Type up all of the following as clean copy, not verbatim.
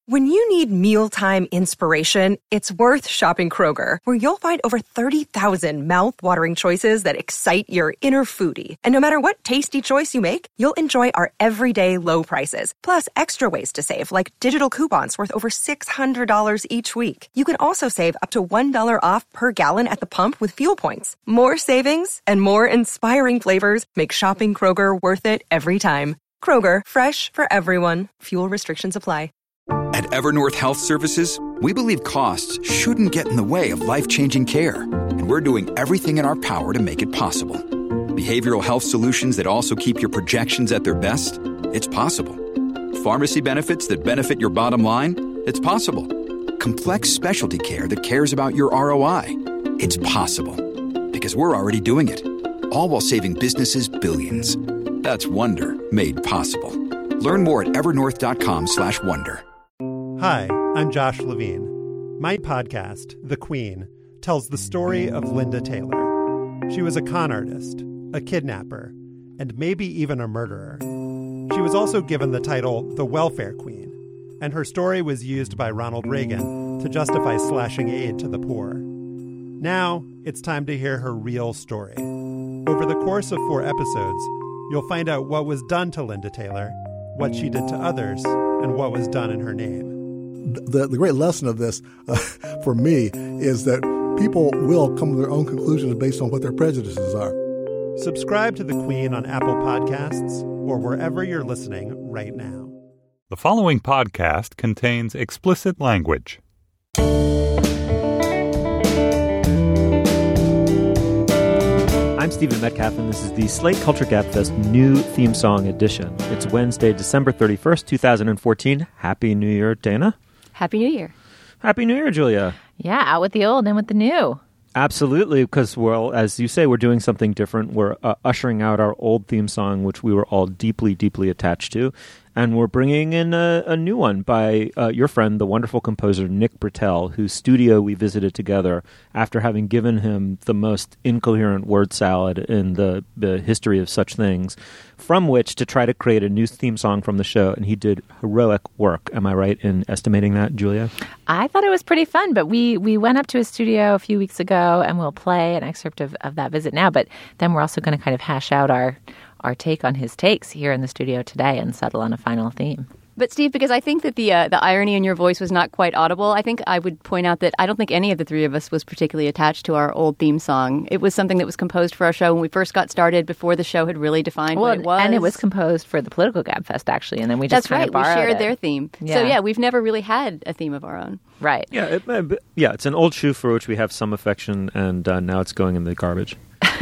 When you need mealtime inspiration, it's worth shopping Kroger, where you'll find over 30,000 mouth-watering choices that excite your inner foodie. And no matter what tasty choice you make, you'll enjoy our everyday low prices, plus extra ways to save, like digital coupons worth over $600 each week. You can also save up to $1 off per gallon at the pump with fuel points. More savings and more inspiring flavors make shopping Kroger worth it every time. Kroger, fresh for everyone. Fuel restrictions apply. At Evernorth Health Services, we believe costs shouldn't get in the way of life-changing care, and we're doing everything in our power to make it possible. Behavioral health solutions that also keep your projections at their best? It's possible. Pharmacy benefits that benefit your bottom line? It's possible. Complex specialty care that cares about your ROI? It's possible. Because we're already doing it. All while saving businesses billions. That's Wonder made possible. Learn more at evernorth.com/wonder. Hi, I'm Josh Levine. My podcast, The Queen, tells the story of Linda Taylor. She was a con artist, a kidnapper, and maybe even a murderer. She was also given the title the Welfare Queen, and her story was used by Ronald Reagan to justify slashing aid to the poor. Now, it's time to hear her real story. Over the course of 4 episodes, you'll find out what was done to Linda Taylor, what she did to others, and what was done in her name. The great lesson of this, for me, is that people will come to their own conclusions based on what their prejudices are. Subscribe to The Queen on Apple Podcasts or wherever you're listening right now. The following podcast contains explicit language. I'm Stephen Metcalf, and this is the Slate Culture Gabfest new theme song edition. It's Wednesday, December 31st, 2014. Happy New Year, Dana. Happy New Year. Happy New Year, Julia. Yeah, out with the old and with the new. Absolutely, because, well, as you say, we're doing something different. We're ushering out our old theme song, which we were all deeply, deeply attached to, and we're bringing in a new one by your friend, the wonderful composer Nick Britell, whose studio we visited together after having given him the most incoherent word salad in the history of such things, from which to try to create a new theme song from the show, and he did heroic work. Am I right in estimating that, Julia? I thought it was pretty fun, but we went up to his studio a few weeks ago, and we'll play an excerpt of that visit now, but then we're also going to kind of hash out our take on his takes here in the studio today and settle on a final theme. But Steve, because I think that the irony in your voice was not quite audible, I think I would point out that I don't think any of the three of us was particularly attached to our old theme song. It was something that was composed for our show when we first got started, before the show had really defined what it was. And it was composed for the Political Gabfest, actually, and then we just kind of borrowed it. That's right, we shared their theme. Yeah. So yeah, we've never really had a theme of our own. Right. Yeah, it's an old shoe for which we have some affection, and now it's going in the garbage.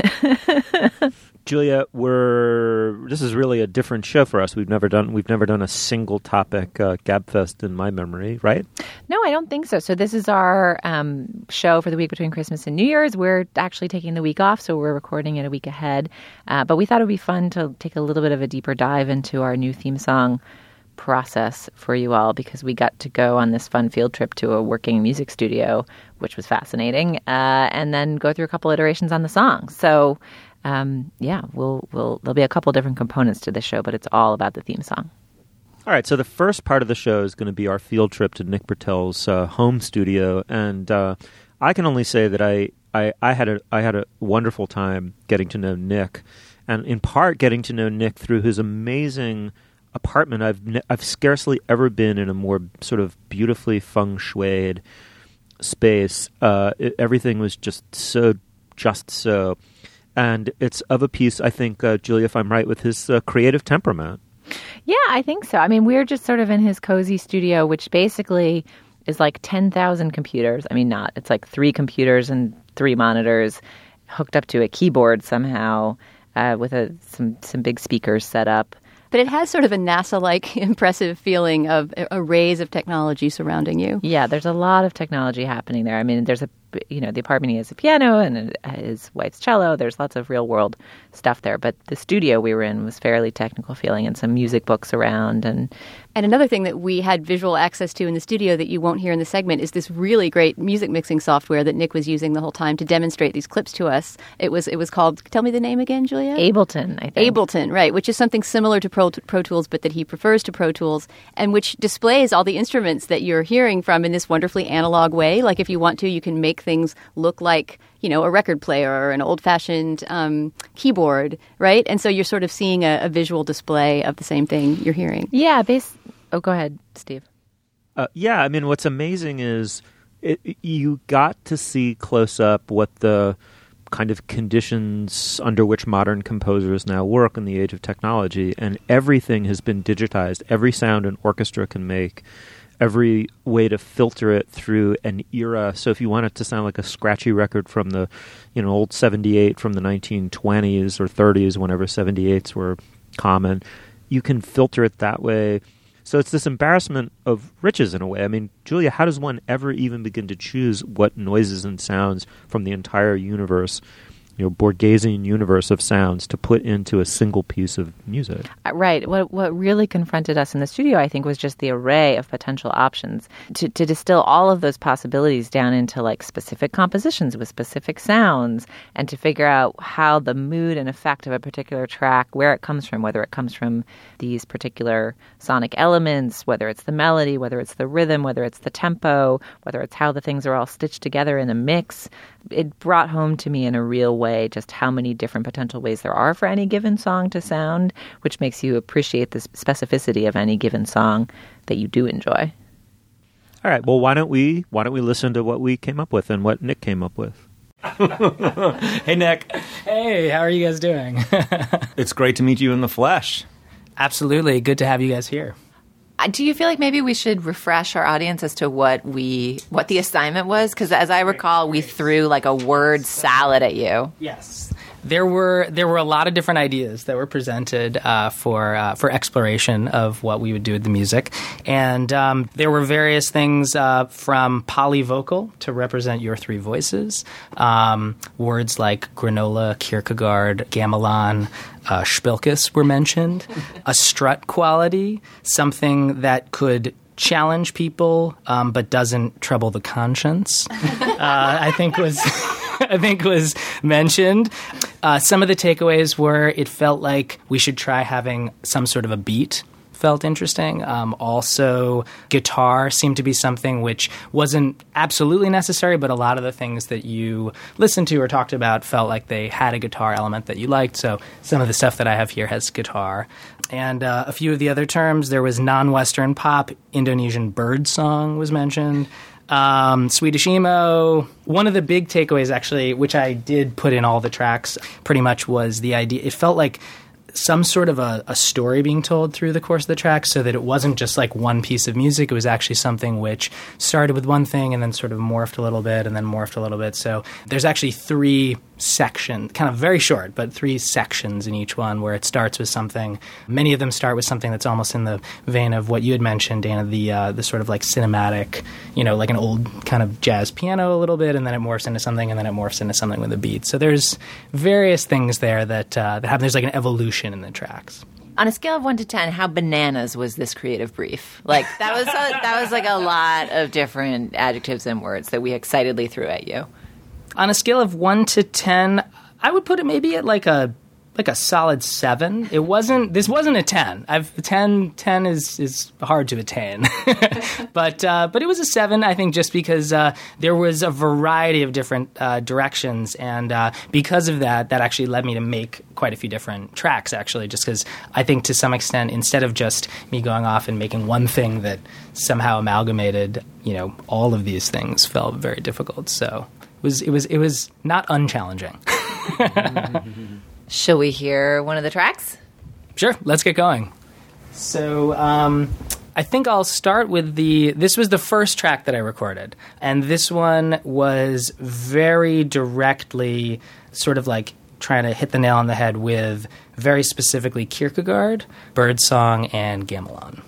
Julia, this is really a different show for us. We've never done a single topic Gabfest in my memory, right? No, I don't think so. So this is our show for the week between Christmas and New Year's. We're actually taking the week off, so we're recording it a week ahead. But we thought it would be fun to take a little bit of a deeper dive into our new theme song process for you all, because we got to go on this fun field trip to a working music studio, which was fascinating, and then go through a couple iterations on the song. So there'll be a couple different components to this show, but it's all about the theme song. All right, so the first part of the show is going to be our field trip to Nick Britell's home studio, and I can only say that I had a wonderful time getting to know Nick, and in part getting to know Nick through his amazing apartment. I've scarcely ever been in a more sort of beautifully feng shuied space. Everything was just so. And it's of a piece, I think, Julia, if I'm right, with his creative temperament. Yeah, I think so. I mean, we're just sort of in his cozy studio, which basically is like 10,000 computers. I mean, not. It's like 3 computers and 3 monitors hooked up to a keyboard somehow with some big speakers set up. But it has sort of a NASA-like impressive feeling of arrays of technology surrounding you. Yeah, there's a lot of technology happening there. I mean, there's the apartment, he has a piano and his wife's cello. There's lots of real-world stuff there. But the studio we were in was fairly technical feeling, and some music books around. And another thing that we had visual access to in the studio that you won't hear in the segment is this really great music mixing software that Nick was using the whole time to demonstrate these clips to us. It was called, tell me the name again, Julia? Ableton, I think. Ableton, right, which is something similar to Pro Tools, but that he prefers to Pro Tools, and which displays all the instruments that you're hearing from in this wonderfully analog way. Like if you want to, you can make things look like, a record player or an old-fashioned keyboard, right? And so you're sort of seeing a visual display of the same thing you're hearing. Yeah, go ahead, Steve. What's amazing is you got to see close up what the kind of conditions under which modern composers now work in the age of technology, and everything has been digitized. Every sound an orchestra can make, every way to filter it through an era. So if you want it to sound like a scratchy record from the, old 78 from the 1920s or 30s, whenever 78s were common, you can filter it that way. So it's this embarrassment of riches in a way. I mean, Julia, how does one ever even begin to choose what noises and sounds from the entire universe, Borgesian universe of sounds, to put into a single piece of music? Right. What really confronted us in the studio, I think, was just the array of potential options. To distill all of those possibilities down into like specific compositions with specific sounds, and to figure out how the mood and effect of a particular track, where it comes from, whether it comes from these particular sonic elements, whether it's the melody, whether it's the rhythm, whether it's the tempo, whether it's how the things are all stitched together in a mix. It brought home to me in a real way just how many different potential ways there are for any given song to sound, which makes you appreciate the specificity of any given song that you do enjoy. All right. Well, why don't we listen to what we came up with and what Nick came up with? Hey, Nick. Hey, how are you guys doing? It's great to meet you in the flesh. Absolutely. Good to have you guys here. Do you feel like maybe we should refresh our audience as to what the assignment was? Because as I recall, we threw like a word salad at you. Yes. There were a lot of different ideas that were presented for exploration of what we would do with the music, and there were various things from polyvocal to represent your three voices, words like granola, Kierkegaard, gamelan, Spilkes were mentioned, a strut quality, something that could challenge people but doesn't trouble the conscience, I think was mentioned. Some of the takeaways were it felt like we should try having some sort of a beat. Felt interesting. Also, guitar seemed to be something which wasn't absolutely necessary, but a lot of the things that you listened to or talked about felt like they had a guitar element that you liked. So some of the stuff that I have here has guitar. And a few of the other terms, there was non-Western pop, Indonesian bird song was mentioned. Swedish emo. One of the big takeaways, actually, which I did put in all the tracks, pretty much was the idea. It felt like some sort of a story being told through the course of the track, so that it wasn't just like one piece of music. It was actually something which started with one thing and then sort of morphed a little bit and then morphed a little bit. So there's actually three sections, kind of very short, but three sections in each one where it starts with something. Many of them start with something that's almost in the vein of what you had mentioned, Dana, the sort of like cinematic, like an old kind of jazz piano a little bit, and then it morphs into something, and then it morphs into something with a beat. So there's various things there that happen. There's like an evolution in the tracks. On a scale of 1 to 10, how bananas was this creative brief? Like that was like a lot of different adjectives and words that we excitedly threw at you. On a scale of 1 to 10, I would put it maybe at like a solid 7. This wasn't a 10. 10 is hard to attain. but it was a 7, I think, just because there was a variety of different directions, and because of that actually led me to make quite a few different tracks, actually, just because I think to some extent, instead of just me going off and making one thing that somehow amalgamated, all of these things felt very difficult. So it was not unchallenging. Shall we hear one of the tracks? Sure, let's get going. So I think I'll start with this was the first track that I recorded, and this one was very directly sort of like trying to hit the nail on the head with very specifically Kierkegaard, birdsong, and gamelan.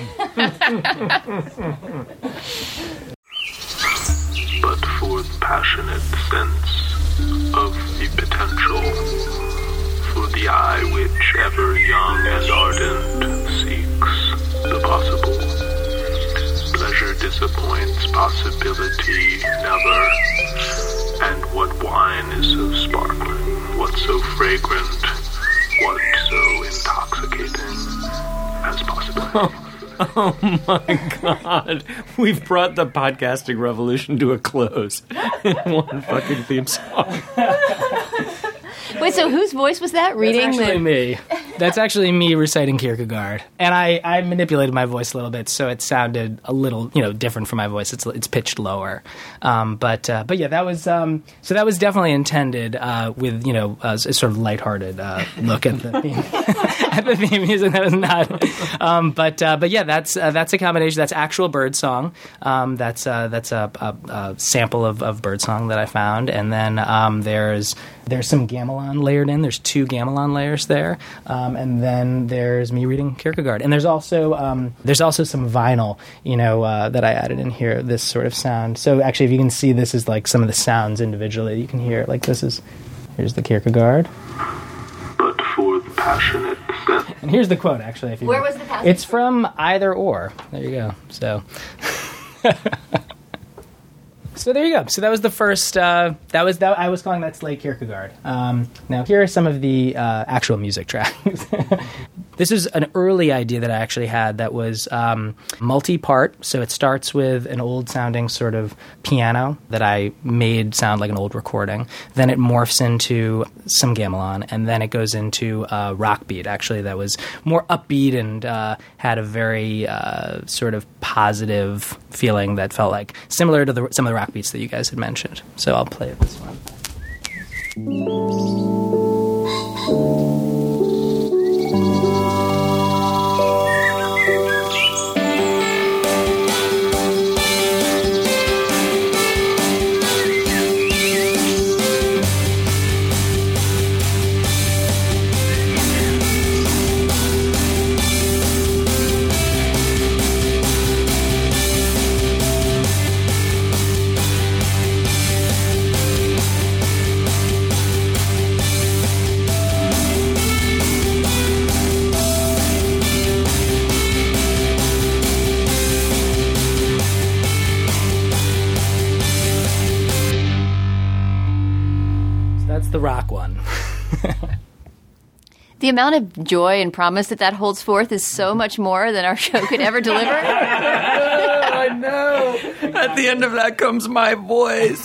But for the passionate sense of the potential, for the eye which ever young and ardent seeks the possible. possibility never? And what wine is so sparkling? What so fragrant? What so intoxicating as possibility? Oh my God. We've brought the podcasting revolution to a close in one fucking theme song. Wait, so whose voice was that reading? That's actually me. That's actually me reciting Kierkegaard. And I manipulated my voice a little bit so it sounded a little, different from my voice. It's pitched lower. But yeah, that was so that was definitely intended with, a sort of lighthearted look at the theme, at the theme music. That was not. But yeah, that's a combination. That's actual birdsong. That's a sample of birdsong that I found. And then there's some gamelan layered in. There's 2 gamelan layers there, and then there's me reading Kierkegaard. And there's also some vinyl, that I added in here. This sort of sound. So actually, if you can see, this is like some of the sounds individually. You can hear like here's the Kierkegaard. But for the passionate sense. And here's the quote. Actually, where was the passage? It's from Either Or. There you go. So. So there you go. So that was the first. I was calling that Slay Kierkegaard. Now here are some of the actual music tracks. This is an early idea that I actually had that was multi-part. So it starts with an old-sounding sort of piano that I made sound like an old recording. Then it morphs into some gamelan, and then it goes into a rock beat. Actually, that was more upbeat and had a very sort of positive feeling that felt like similar to some of the rock beats that you guys had mentioned. So I'll play this one. The rock one. The amount of joy and promise that holds forth is so much more than our show could ever deliver. I know. At the end of that comes my voice.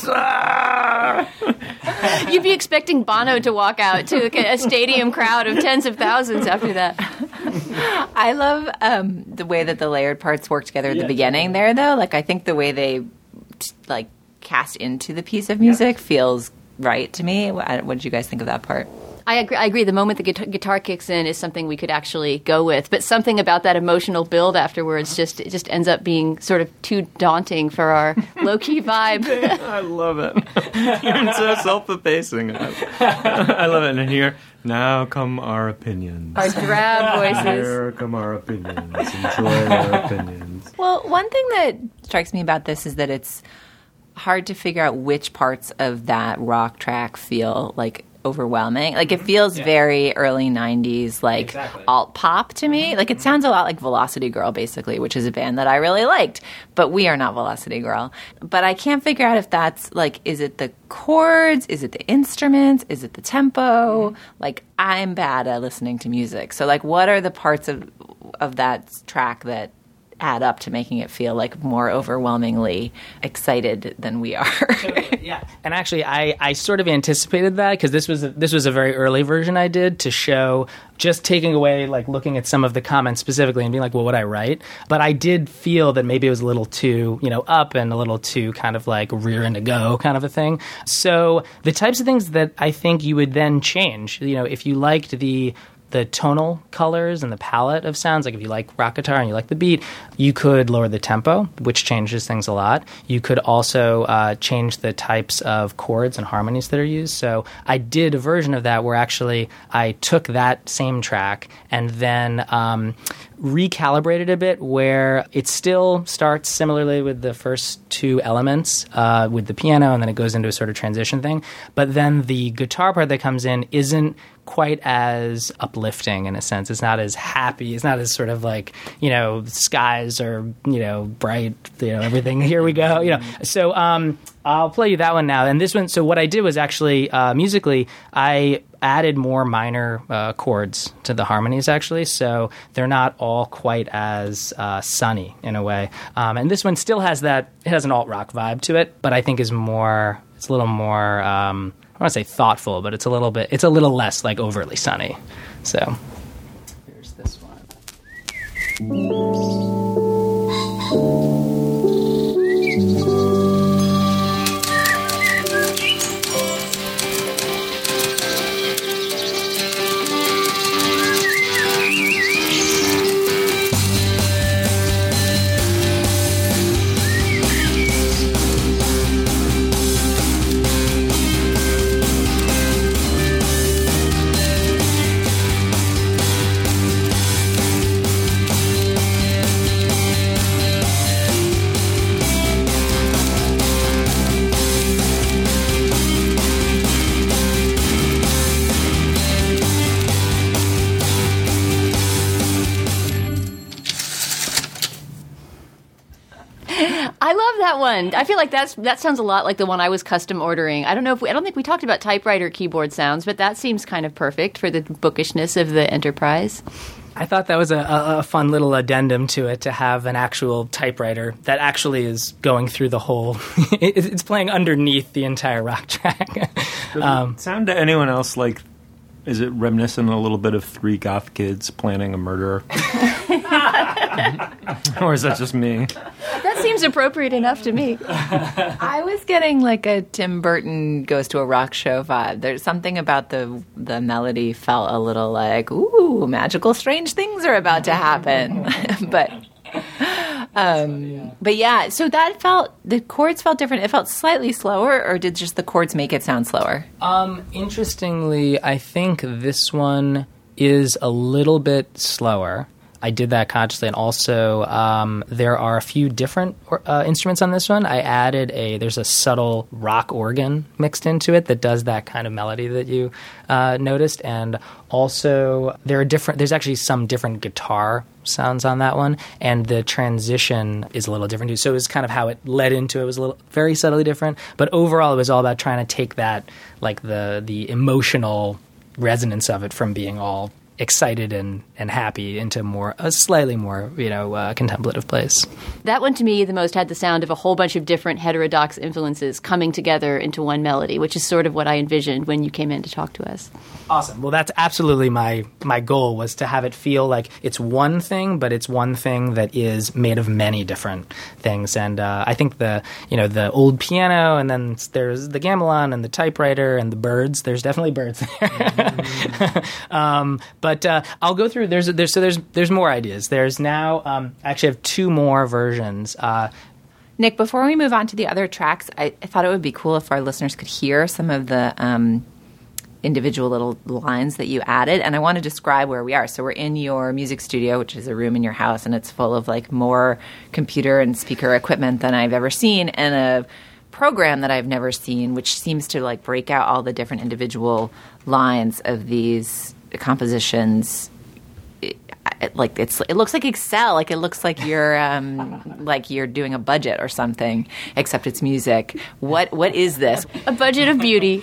You'd be expecting Bono to walk out to a stadium crowd of tens of thousands after that. I love the way that the layered parts work together at the beginning there, though. Like, I think the way they cast into the piece of music feels right to me. What did you guys think of that part? I agree. The moment the guitar kicks in is something we could actually go with, but something about that emotional build afterwards just ends up being sort of too daunting for our low-key vibe. I love it. You're so self-effacing. I love it. And here, now come our opinions. Our drab voices. Here come our opinions. Enjoy our opinions. Well, one thing that strikes me about this is that it's hard to figure out which parts of that rock track feel like overwhelming. Like, it feels very early 90s, like alt pop to me. Like, it sounds a lot like Velocity Girl, basically, which is a band that I really liked. But we are not Velocity Girl. But I can't figure out if that's like, is it the chords? Is it the instruments? Is it the tempo? Like, I'm bad at listening to music. So, like, what are the parts of that track that add up to making it feel like more overwhelmingly excited than we are? Yeah, and actually, I sort of anticipated that because this was a very early version I did to show, just taking away, like, looking at some of the comments specifically and being like, well, what I write? But I did feel that maybe it was a little too, up and a little too kind of like rearing to go kind of a thing. So the types of things that I think you would then change, if you liked the tonal colors and the palette of sounds, like if you like rock guitar and you like the beat, you could lower the tempo, which changes things a lot. You could also change the types of chords and harmonies that are used. So I did a version of that where actually I took that same track and then recalibrated a bit where it still starts similarly with the first two elements with the piano, and then it goes into a sort of transition thing. But then the guitar part that comes in isn't quite as uplifting in a sense. It's not as happy. It's not as sort of like, skies are, bright, everything. Here we go. So I'll play you that one now. And this one, so what I did was actually musically, I added more minor chords to the harmonies actually. So they're not all quite as sunny in a way. And this one still has that, it has an alt rock vibe to it, but I think it's a little more, I don't want to say thoughtful, but it's a little less like overly sunny. So here's this one. I love that one. I feel like that sounds a lot like the one I was custom ordering. I don't think we talked about typewriter keyboard sounds, but that seems kind of perfect for the bookishness of the Enterprise. I thought that was a fun little addendum to it, to have an actual typewriter that actually is going through the whole... it's playing underneath the entire rock track. Does it sound to anyone else like... Is it reminiscent a little bit of Three Goth Kids planning a murder? Or is that just me? That seems appropriate enough to me. I was getting like a Tim Burton Goes to a Rock Show vibe. There's something about the melody felt a little like, ooh, magical, strange things are about to happen. But yeah, so the chords felt different. It felt slightly slower, or did just the chords make it sound slower? Interestingly, I think this one is a little bit slower. I did that consciously, and also there are a few different instruments on this one. I added there's a subtle rock organ mixed into it that does that kind of melody that you noticed, and also there's actually some different guitar sounds on that one, and the transition is a little different too. So it was kind of how it led into it was very subtly different, but overall it was all about trying to take that, like the emotional resonance of it from being all excited and happy into a slightly more contemplative place. That one to me the most had the sound of a whole bunch of different heterodox influences coming together into one melody, which is sort of what I envisioned when you came in to talk to us. Awesome. Well, that's absolutely my goal, was to have it feel like it's one thing, but it's one thing that is made of many different things. And I think the old piano, and then there's the gamelan and the typewriter and the birds. There's definitely birds there. But I'll go through. There's more ideas. There's now I actually have two more versions. Nick, before we move on to the other tracks, I thought it would be cool if our listeners could hear some of the individual little lines that you added, and I want to describe where we are. So we're in your music studio, which is a room in your house, and it's full of like more computer and speaker equipment than I've ever seen, and a program that I've never seen, which seems to like break out all the different individual lines of these compositions. It looks like Excel. Like it looks like you're doing a budget or something, except it's music. What is this? A budget of beauty.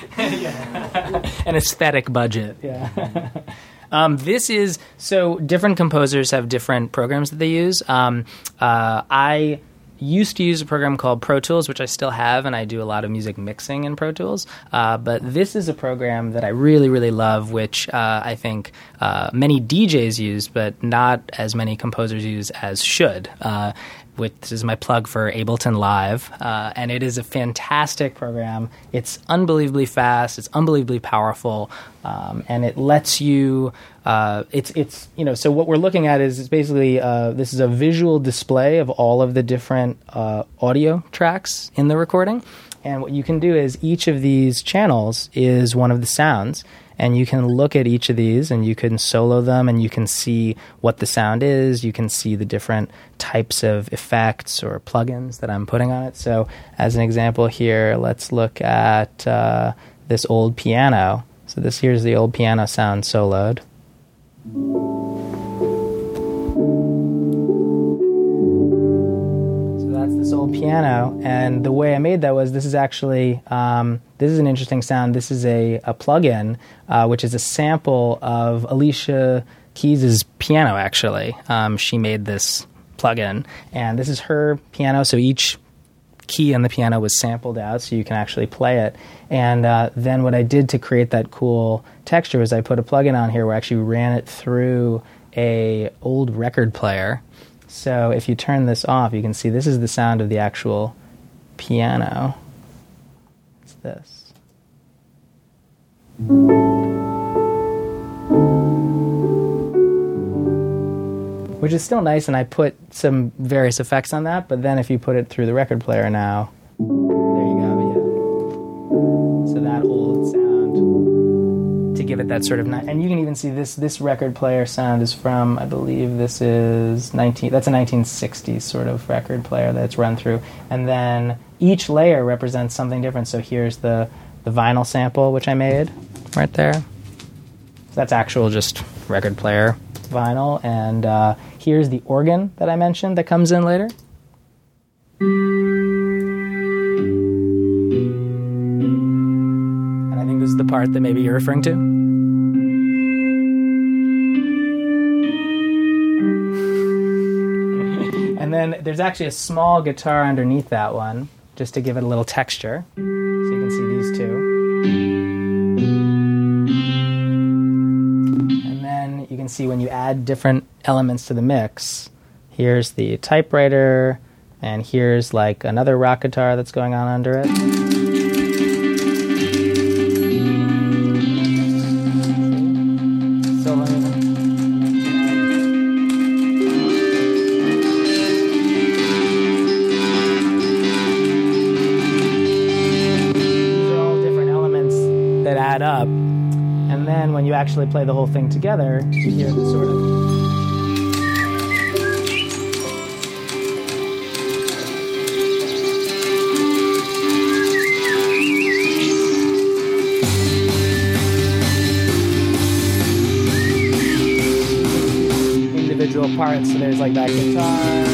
An aesthetic budget. Yeah. This is so different composers have different programs that they use. I used to use a program called Pro Tools, which I still have, and I do a lot of music mixing in Pro Tools. But this is a program that I really, really love, which I think many DJs use, but not as many composers use as should. This is my plug for Ableton Live, and it is a fantastic program. It's unbelievably fast. It's unbelievably powerful, and it lets you. So what we're looking at is basically this is a visual display of all of the different audio tracks in the recording. And what you can do is each of these channels is one of the sounds, and you can look at each of these and you can solo them and you can see what the sound is. You can see the different types of effects or plugins that I'm putting on it. So as an example here, let's look at this old piano. So here's the old piano sound soloed. That's this old piano, and the way I made that was this is actually this is an interesting sound. This is a plugin which is a sample of Alicia Keys' piano. Actually, she made this plugin, and this is her piano. So each key on the piano was sampled out, so you can actually play it. And then what I did to create that cool texture was I put a plugin on here where I actually ran it through a old record player. So if you turn this off, you can see this is the sound of the actual piano. It's this. Which is still nice, and I put some various effects on that, but then if you put it through the record player now, there you go, yeah. So that old sound, to give it that sort of and you can even see this record player sound is from, I believe this is that's a 1960s sort of record player that's run through, and then each layer represents something different. So here's the vinyl sample which I made right there. So that's actual just record player vinyl, and here's the organ that I mentioned that comes in later. And I think this is the part that maybe you're referring to. And then there's actually a small guitar underneath that one, just to give it a little texture. So you can see these two. You can see when you add different elements to the mix, here's the typewriter, and here's like another rock guitar that's going on under it. These are all different elements that add up. And then when you actually play the whole thing together, you hear the sort of... individual parts. So there's like that guitar,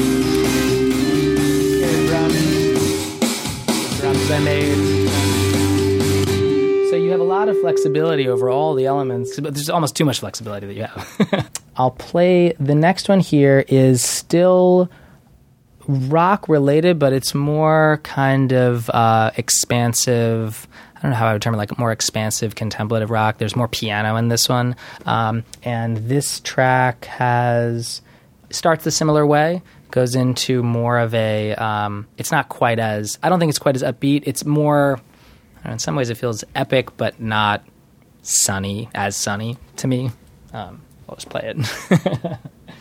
drums I made. So you have a lot of flexibility over all the elements, but there's almost too much flexibility that you have. I'll play, the next one here is still rock related, but it's more kind of expansive, I don't know how I would term it, like more expansive contemplative rock. There's more piano in this one. And this track starts a similar way, goes into more of a, it's not quite as, I don't think it's quite as upbeat. It's more, in some ways it feels epic, but not as sunny to me. I'll just play it.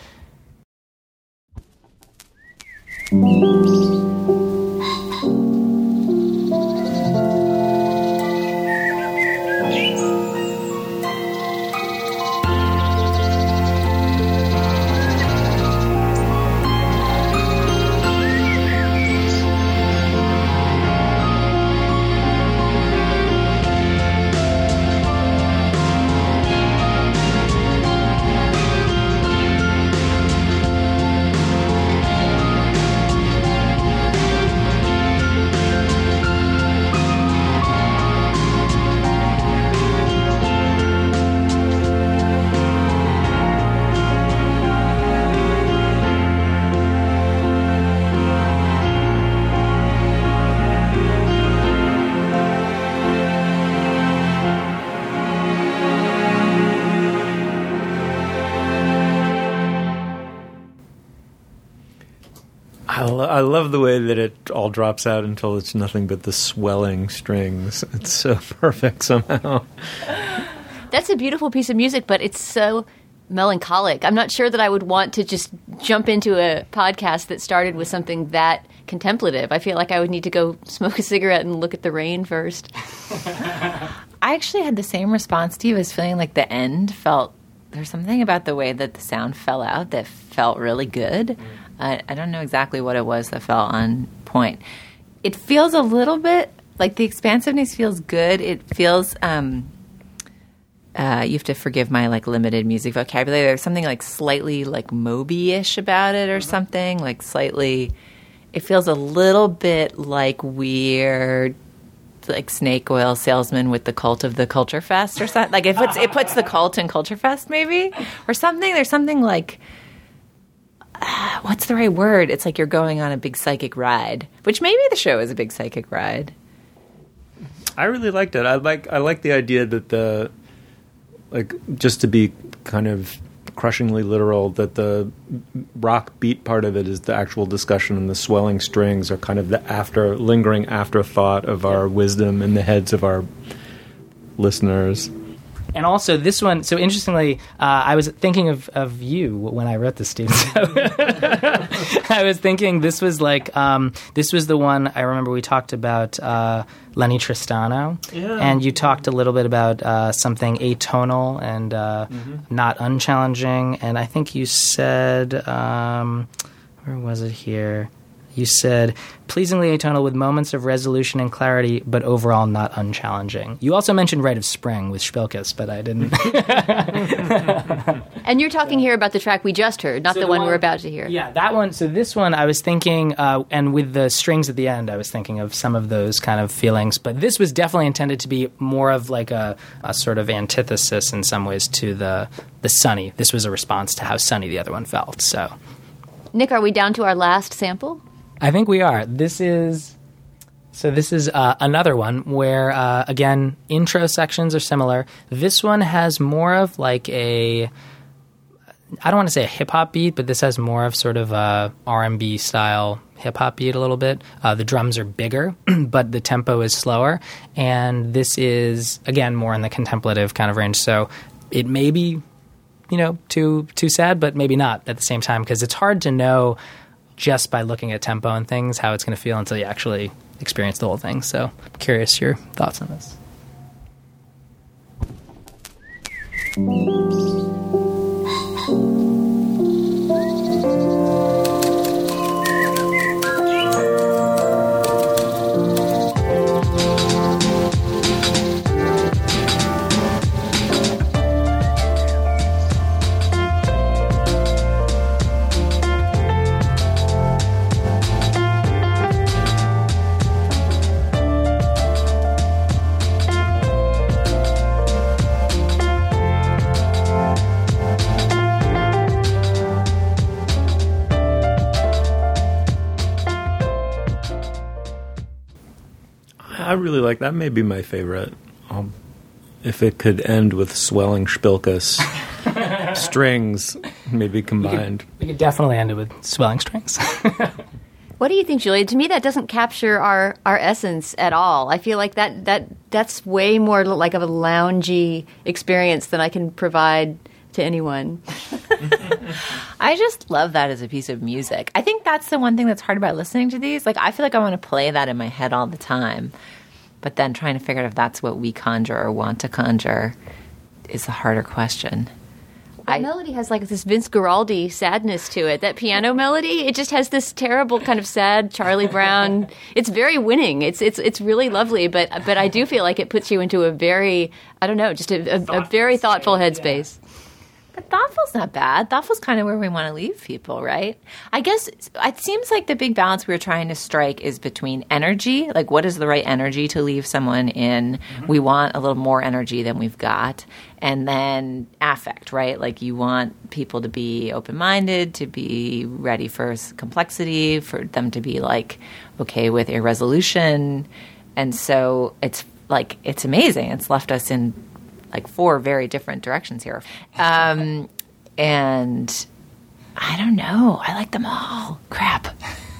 I love the way that it all drops out until it's nothing but the swelling strings. It's so perfect somehow. That's a beautiful piece of music, but it's so melancholic. I'm not sure that I would want to just jump into a podcast that started with something that contemplative. I feel like I would need to go smoke a cigarette and look at the rain first. I actually had the same response, Steve. I was feeling like the end felt, there's something about the way that the sound fell out that felt really good. I don't know exactly what it was that felt on point. It feels a little bit, like the expansiveness feels good. It feels, you have to forgive my like limited music vocabulary. There's something like slightly like Moby-ish about it or something, like slightly, it feels a little bit like we're like snake oil salesman with the Cult of the Culture Fest or something. Like it puts the cult in Culture Fest maybe or something. There's something like, what's the right word? It's like you're going on a big psychic ride, which maybe the show is a big psychic ride. I really liked it. I like the idea that just to be kind of crushingly literal, that the rock beat part of it is the actual discussion, and the swelling strings are kind of the lingering afterthought of our wisdom in the heads of our listeners. And also this one, so interestingly, I was thinking of you when I wrote this, Steve. So I was thinking this was like, this was the one I remember we talked about Lenny Tristano. Yeah. And you talked a little bit about something atonal and not unchallenging. And I think you said, where was it here? You said, pleasingly atonal with moments of resolution and clarity, but overall not unchallenging. You also mentioned Rite of Spring with Spilkus, but I didn't. And you're talking here about the track we just heard, not the one we're about to hear. Yeah, that one. So this one I was thinking, and with the strings at the end, I was thinking of some of those kind of feelings. But this was definitely intended to be more of like a sort of antithesis in some ways to the sunny. This was a response to how sunny the other one felt. So, Nick, are we down to our last sample? I think we are. This is another one where, again, intro sections are similar. This one has more of like I don't want to say a hip-hop beat, but this has more of sort of a R&B style hip-hop beat a little bit. The drums are bigger, but the tempo is slower. And this is, again, more in the contemplative kind of range. So it may be, too sad, but maybe not at the same time, because it's hard to know just by looking at tempo and things how it's going to feel until you actually experience the whole thing. So I'm curious your thoughts on this. I really like that. May be my favorite. If it could end with swelling Spilkus strings, maybe combined. We could definitely end it with swelling strings. What do you think, Julia? To me, that doesn't capture our essence at all. I feel like that's way more like of a loungy experience than I can provide to anyone. I just love that as a piece of music. I think that's the one thing that's hard about listening to these. Like, I feel like I want to play that in my head all the time, but then trying to figure out if that's what we conjure or want to conjure is the harder question. That melody has like this Vince Guaraldi sadness to it. That piano melody, it just has this terrible kind of sad Charlie Brown. It's very winning. It's really lovely, but I do feel like it puts you into a very, I don't know, just a very thoughtful headspace. Yeah. But thoughtful's not bad. Thoughtful's kind of where we want to leave people, right? I guess it seems like the big balance we were trying to strike is between energy, like what is the right energy to leave someone in. Mm-hmm. We want a little more energy than we've got. And then affect, right? Like you want people to be open-minded, to be ready for complexity, for them to be like okay with irresolution. And so it's amazing. It's left us in like 4 very different directions here. And I don't know. I like them all. Crap.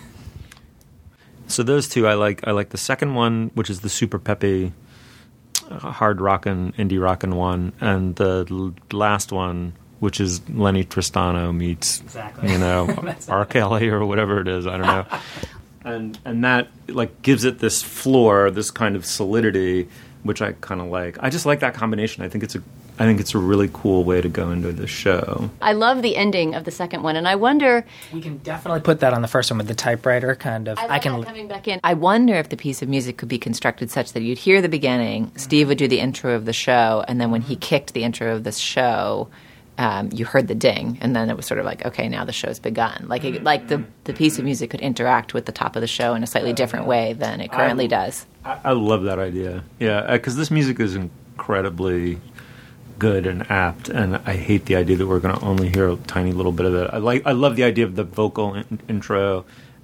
So those two I like. I like the second one, which is the super peppy, hard rockin', indie rockin' one, and the last one, which is Lenny Tristano meets, R. Kelly or whatever it is. I don't know. And that like gives it this floor, this kind of solidity which I kind of like. I just like that combination. I think it's a really cool way to go into the show. I love the ending of the second one, and I wonder... We can definitely put that on the first one with the typewriter kind of. I can coming back in. I wonder if the piece of music could be constructed such that you'd hear the beginning, Steve would do the intro of the show, and then when he kicked the intro of the show... you heard the ding, and then it was sort of like, okay, now the show's begun. Like the piece of music could interact with the top of the show in a slightly different way than it currently does. I love that idea. Yeah, because this music is incredibly good and apt, and I hate the idea that we're going to only hear a tiny little bit of it. I love the idea of the vocal intro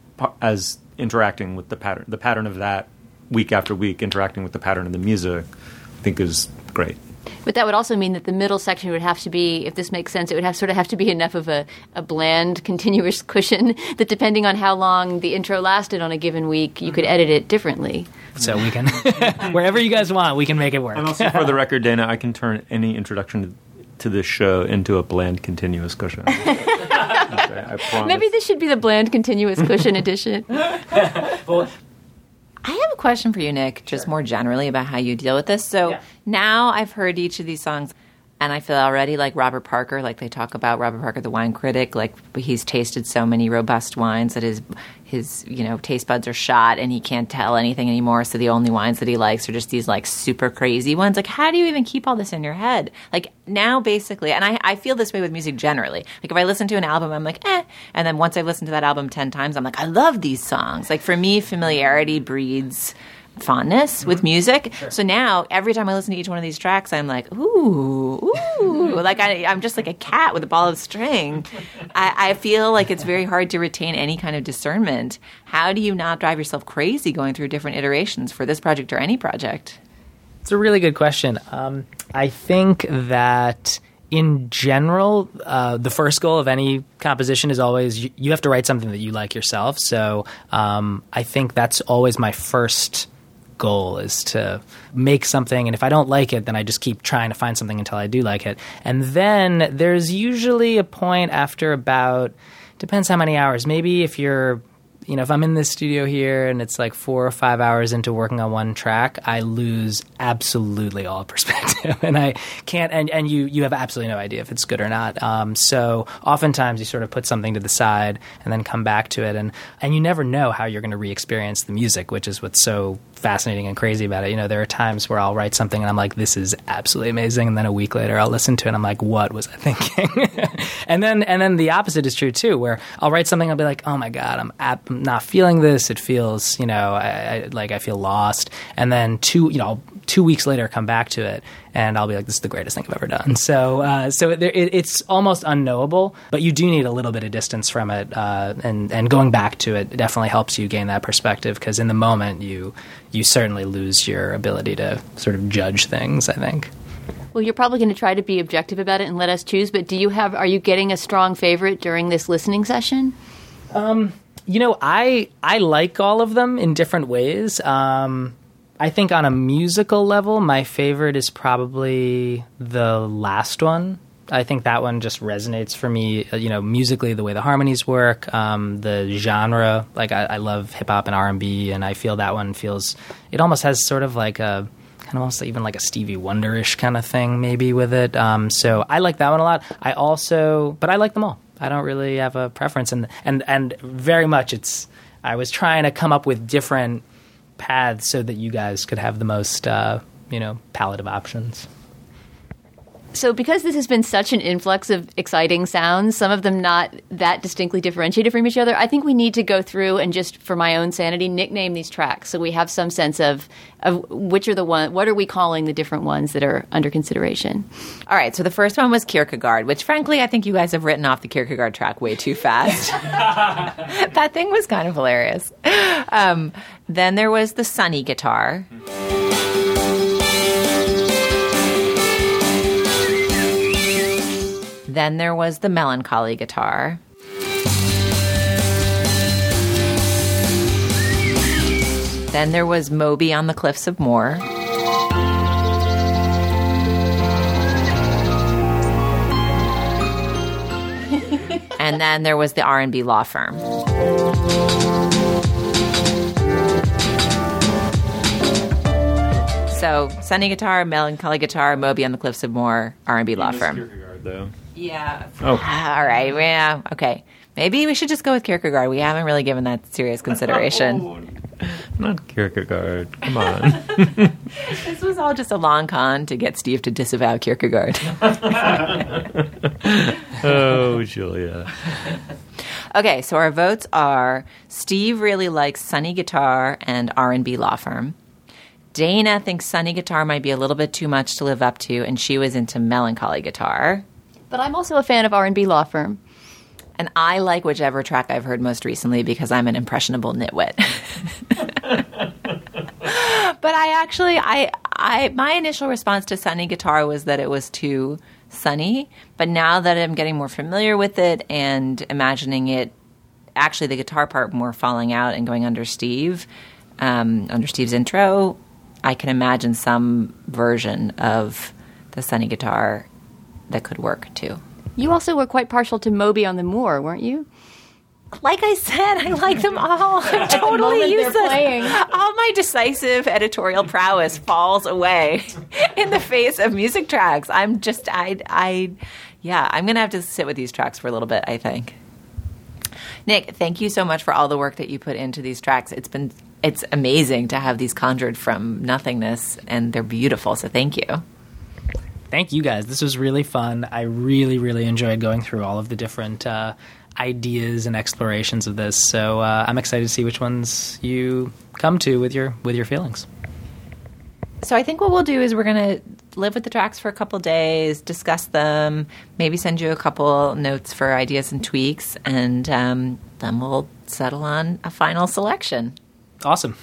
as interacting with the pattern of that week after week, interacting with the pattern of the music. I think is great. But that would also mean that the middle section would have to be, if this makes sense, it would have to be enough of a bland, continuous cushion that depending on how long the intro lasted on a given week, you could edit it differently. So we can, wherever you guys want, we can make it work. And also, for the record, Dana, I can turn any introduction to this show into a bland, continuous cushion. Okay, I promise. Maybe this should be the bland, continuous cushion edition. Well, I have a question for you, Nick, just more generally about how you deal with this. So now I've heard each of these songs, and I feel already like Robert Parker, like they talk about Robert Parker, the wine critic, like he's tasted so many robust wines that his taste buds are shot and he can't tell anything anymore. So the only wines that he likes are just these like super crazy ones. Like, how do you even keep all this in your head? Like now, basically, and I feel this way with music generally. Like if I listen to an album, I'm like, eh. And then once I've listened to that album 10 times, I'm like, I love these songs. Like for me, familiarity breeds fondness with music. Sure. So now every time I listen to each one of these tracks, I'm like, ooh, like I'm just like a cat with a ball of string. I feel like it's very hard to retain any kind of discernment. How do you not drive yourself crazy going through different iterations for this project or any project? It's a really good question. I think that in general, the first goal of any composition is always you have to write something that you like yourself. So I think that's always my first goal, is to make something, and if I don't like it, then I just keep trying to find something until I do like it. And then there's usually a point after about, depends how many hours, maybe if you're, if I'm in this studio here and it's like 4 or 5 hours into working on one track, I lose absolutely all perspective, and I can't. And you have absolutely no idea if it's good or not. So oftentimes you sort of put something to the side and then come back to it, and you never know how you're going to re-experience the music, which is what's so fascinating and crazy about it. There are times where I'll write something and I'm like, this is absolutely amazing, and then a week later I'll listen to it and I'm like, what was I thinking? and then the opposite is true too, where I'll write something, I'll be like, oh my god, I'm not feeling this. It feels, I feel lost. And then 2 weeks later, come back to it, and I'll be like, this is the greatest thing I've ever done. So it's almost unknowable, but you do need a little bit of distance from it, and going back to it definitely helps you gain that perspective, because in the moment you certainly lose your ability to sort of judge things, I think. Well, you're probably going to try to be objective about it and let us choose, but are you getting a strong favorite during this listening session? I like all of them in different ways. I think on a musical level, my favorite is probably the last one. I think that one just resonates for me, musically, the way the harmonies work, the genre. Like, I love hip-hop and R&B, and I feel that one it almost has sort of like a, kind of almost even like a Stevie Wonder-ish kind of thing maybe with it. So I like that one a lot. But I like them all. I don't really have a preference, and very much I was trying to come up with different paths so that you guys could have the most, palette of options. So because this has been such an influx of exciting sounds, some of them not that distinctly differentiated from each other, I think we need to go through and just, for my own sanity, nickname these tracks so we have some sense of which are the one. What are we calling the different ones that are under consideration? All right, so the first one was Kierkegaard, which frankly I think you guys have written off the Kierkegaard track way too fast. That thing was kind of hilarious. Then there was the Sunny guitar. Then there was the melancholy guitar. Then there was Moby on the Cliffs of Moher. And then there was the R&B Law Firm. So Sunny Guitar, Melancholy Guitar, Moby on the Cliffs of Moher, R&B Law Firm. Kierkegaard, though. Yeah. Oh. All right. Yeah. Okay. Maybe we should just go with Kierkegaard. We haven't really given that serious consideration. Oh, not Kierkegaard. Come on. This was all just a long con to get Steve to disavow Kierkegaard. Oh, Julia. Okay, so our votes are Steve really likes Sunny Guitar and R&B Law Firm. Dana thinks Sunny Guitar might be a little bit too much to live up to, and she was into Melancholy Guitar. But I'm also a fan of R&B Law Firm. And I like whichever track I've heard most recently because I'm an impressionable nitwit. But my initial response to Sunny Guitar was that it was too sunny. But now that I'm getting more familiar with it and imagining it, actually the guitar part more falling out and going under Steve's intro, I can imagine some version of the Sunny Guitar that could work too. You also were quite partial to Moby on the Moor, weren't you? Like I said, I like them all. I'm totally useless. All my decisive editorial prowess falls away in the face of music tracks. I'm just, I'm going to have to sit with these tracks for a little bit, I think. Nick, thank you so much for all the work that you put into these tracks. It's amazing to have these conjured from nothingness, and they're beautiful, so thank you. Thank you, guys. This was really fun. I really, really enjoyed going through all of the different ideas and explorations of this. So I'm excited to see which ones you come to with your feelings. So I think what we'll do is we're going to live with the tracks for a couple days, discuss them, maybe send you a couple notes for ideas and tweaks, and then we'll settle on a final selection. Awesome.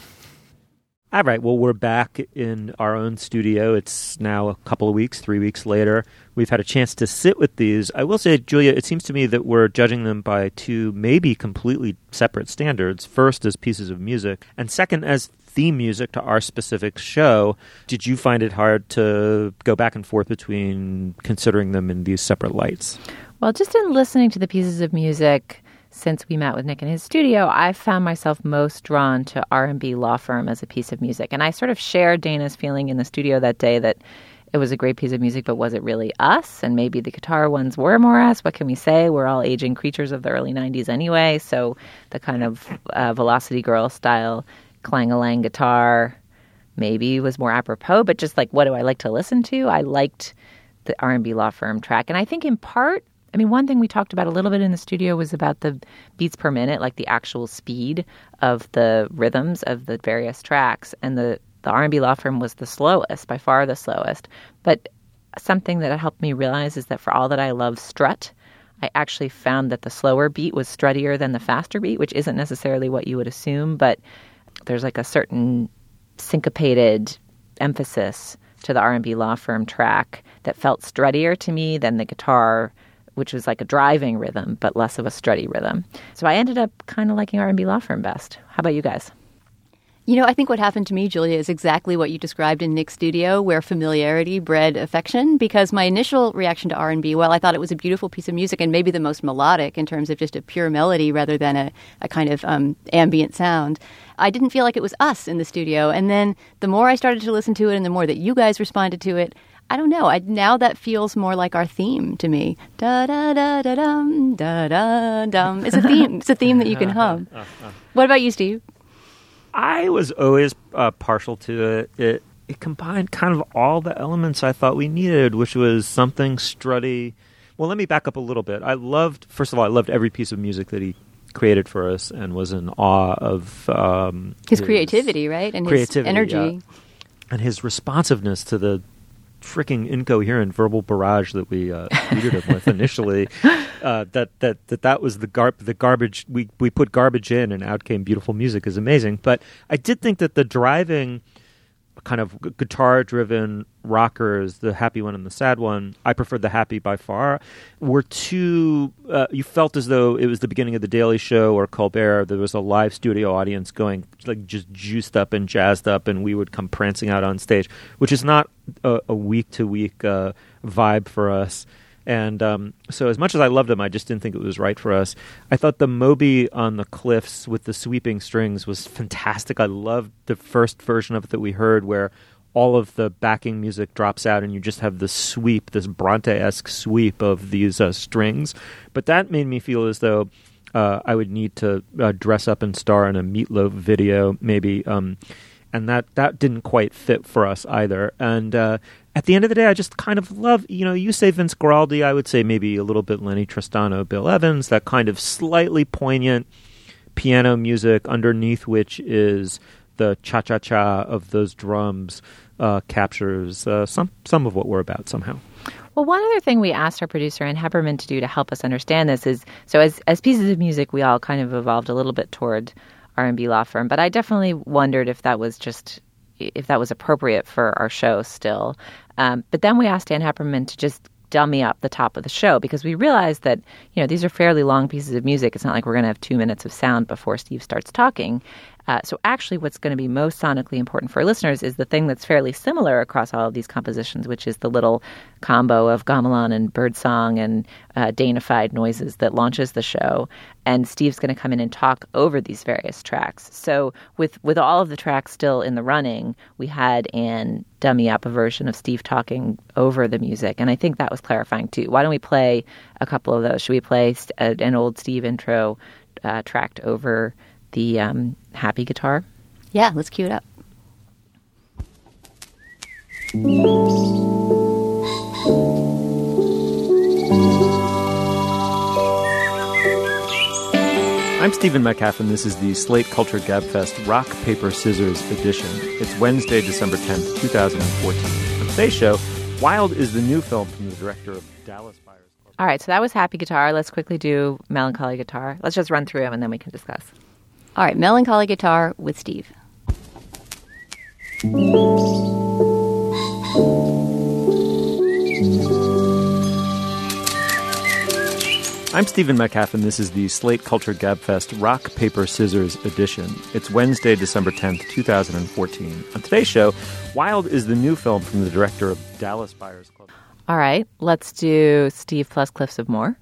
All right. Well, we're back in our own studio. It's now a couple of weeks, 3 weeks later. We've had a chance to sit with these. I will say, Julia, it seems to me that we're judging them by two maybe completely separate standards. First, as pieces of music, and second, as theme music to our specific show. Did you find it hard to go back and forth between considering them in these separate lights? Well, just in listening to the pieces of music since we met with Nick in his studio, I found myself most drawn to R&B Law Firm as a piece of music. And I sort of shared Dana's feeling in the studio that day that it was a great piece of music, but was it really us? And maybe the guitar ones were more us. What can we say? We're all aging creatures of the early 90s anyway. So the kind of Velocity Girl style clang-a-lang guitar maybe was more apropos. But just like, what do I like to listen to? I liked the R&B Law Firm track. And I think in part, I mean, one thing we talked about a little bit in the studio was about the beats per minute, like the actual speed of the rhythms of the various tracks. And the R&B Law Firm was the slowest, by far the slowest. But something that helped me realize is that for all that I love strut, I actually found that the slower beat was struttier than the faster beat, which isn't necessarily what you would assume. But there's like a certain syncopated emphasis to the R&B Law Firm track that felt struttier to me than the guitar, which was like a driving rhythm, but less of a strutty rhythm. So I ended up kind of liking R&B Law Firm best. How about you guys? You know, I think what happened to me, Julia, is exactly what you described in Nick's studio, where familiarity bred affection, because my initial reaction to R&B, while I thought it was a beautiful piece of music and maybe the most melodic in terms of just a pure melody rather than a kind of ambient sound, I didn't feel like it was us in the studio. And then the more I started to listen to it and the more that you guys responded to it, I don't know. Now that feels more like our theme to me. Da da da da dum da da dum. It's a theme. It's a theme that you can hum. What about you, Steve? I was always partial to it. It combined kind of all the elements I thought we needed, which was something strutty. Well, let me back up a little bit. First of all, I loved every piece of music that he created for us and was in awe of his creativity, right? And his energy. Yeah. And his responsiveness to the freaking incoherent verbal barrage that we treated him with initially. That was the garbage. We put garbage in, and out came beautiful music is amazing. But I did think that the driving kind of guitar-driven rockers, the happy one and the sad one, I preferred the happy by far, were too... you felt as though it was the beginning of The Daily Show or Colbert. There was a live studio audience going, like, just juiced up and jazzed up, and we would come prancing out on stage, which is not a week-to-week vibe for us. And so as much as I loved them, I just didn't think it was right for us. I thought the Moby on the Cliffs with the sweeping strings was fantastic. I loved the first version of it that we heard where all of the backing music drops out and you just have this sweep, this Bronte-esque sweep of these strings. But that made me feel as though I would need to dress up and star in a Meatloaf video, maybe. And that didn't quite fit for us either. And at the end of the day, I just kind of love, you say Vince Guaraldi, I would say maybe a little bit Lenny Tristano, Bill Evans, that kind of slightly poignant piano music underneath which is the cha-cha-cha of those drums captures some of what we're about somehow. Well, one other thing we asked our producer, Ann Hepperman, to do to help us understand this is, so as pieces of music, we all kind of evolved a little bit toward R&B Law Firm, but I definitely wondered if that was appropriate for our show still. But then we asked Ann Hepperman to just dummy up the top of the show because we realized that, these are fairly long pieces of music. It's not like we're going to have 2 minutes of sound before Steve starts talking. So actually what's going to be most sonically important for our listeners is the thing that's fairly similar across all of these compositions, which is the little combo of gamelan and birdsong and Danified noises that launches the show. And Steve's going to come in and talk over these various tracks. So with all of the tracks still in the running, we had Ann dummy up a version of Steve talking over the music. And I think that was clarifying too. Why don't we play a couple of those? Should we play an old Steve intro tracked over the happy guitar? Yeah, let's cue it up. I'm Stephen Metcalf, and this is the Slate Culture Gabfest Rock, Paper, Scissors edition. It's Wednesday, December 10th, 2014. On today's show, Wild is the new film from the director of Dallas Buyers Club. All right, so that was happy guitar. Let's quickly do melancholy guitar. Let's just run through them and then we can discuss. All right, melancholy guitar with Steve. I'm Stephen Metcalf, and this is the Slate Culture Gabfest Rock, Paper, Scissors edition. It's Wednesday, December 10th, 2014. On today's show, Wild is the new film from the director of Dallas Buyers Club. All right, let's do Steve plus Cliffs of Moher.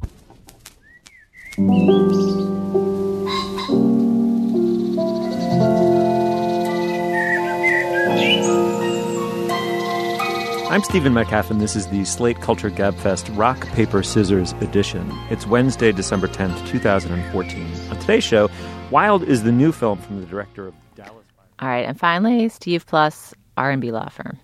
I'm Stephen Metcalf, and this is the Slate Culture Gabfest Rock, Paper, Scissors edition. It's Wednesday, December 10th, 2014. On today's show, Wild is the new film from the director of Dallas Buyers. All right, and finally, Steve plus R&B Law Firm.